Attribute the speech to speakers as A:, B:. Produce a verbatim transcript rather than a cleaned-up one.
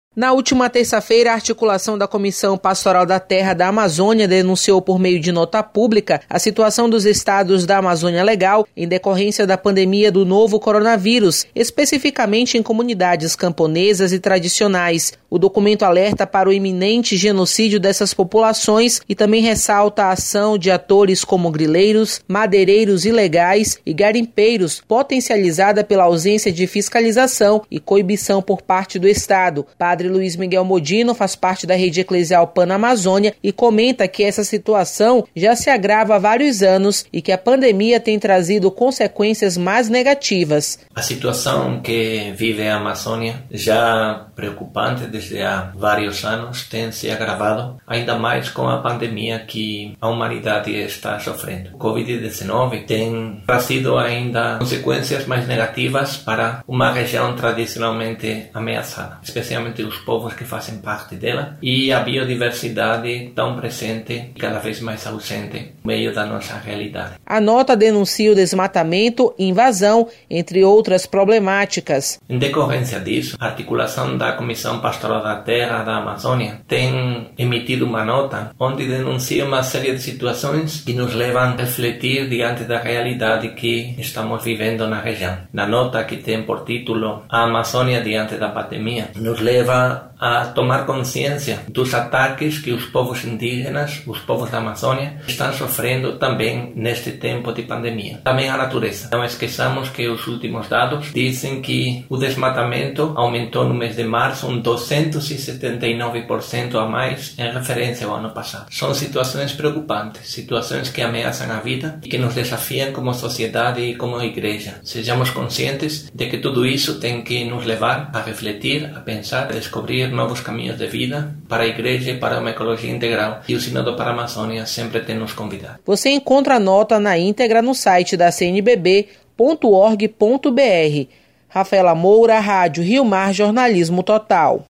A: Na última terça-feira, a articulação da Comissão Pastoral da Terra da Amazônia denunciou por meio de nota pública a situação dos estados da Amazônia Legal em decorrência da pandemia do novo coronavírus, especificamente em comunidades camponesas e tradicionais. O documento alerta para o iminente genocídio dessas populações e também ressalta a ação de atores como grileiros, madeireiros ilegais e garimpeiros, potencializada pela ausência de fiscalização e coibição por parte do Estado. Padre Luiz Miguel Modino faz parte da rede eclesial Pan-Amazônia e comenta que essa situação já se agrava há vários anos e que a pandemia tem trazido consequências mais negativas.
B: A situação que vive a Amazônia, já preocupante desde há vários anos, tem se agravado ainda mais com a pandemia que a humanidade está sofrendo. O covid dezenove tem trazido ainda consequências mais negativas para uma região tradicionalmente ameaçada, especialmente os povos que fazem parte dela, e a biodiversidade tão presente e cada vez mais ausente no meio da nossa realidade.
A: A nota denuncia o desmatamento e invasão, entre outras problemáticas.
B: Em decorrência disso, a articulação da Comissão Pastoral da Terra da Amazônia tem emitido uma nota onde denuncia uma série de situações que nos levam a refletir diante da realidade que estamos vivendo na região. Na nota, que tem por título A Amazônia diante da pandemia, nos leva a tomar consciência dos ataques que os povos indígenas, os povos da Amazônia, estão sofrendo também neste tempo de pandemia. Também a natureza. Não esqueçamos que os últimos dados dizem que o desmatamento aumentou no mês de março um duzentos e setenta e nove por cento a mais em referência ao ano passado. São situações preocupantes, situações que ameaçam a vida e que nos desafiam como sociedade e como igreja. Sejamos conscientes de que tudo isso tem que nos levar a refletir, a pensar, a descobrir novos caminhos de vida para a igreja e para uma ecologia integral, e o Sínodo para a Amazônia sempre tem nos convidado.
A: Você encontra a nota na íntegra no site da c n b b ponto org ponto b r. Rafaela Moura, Rádio Rio Mar Jornalismo Total.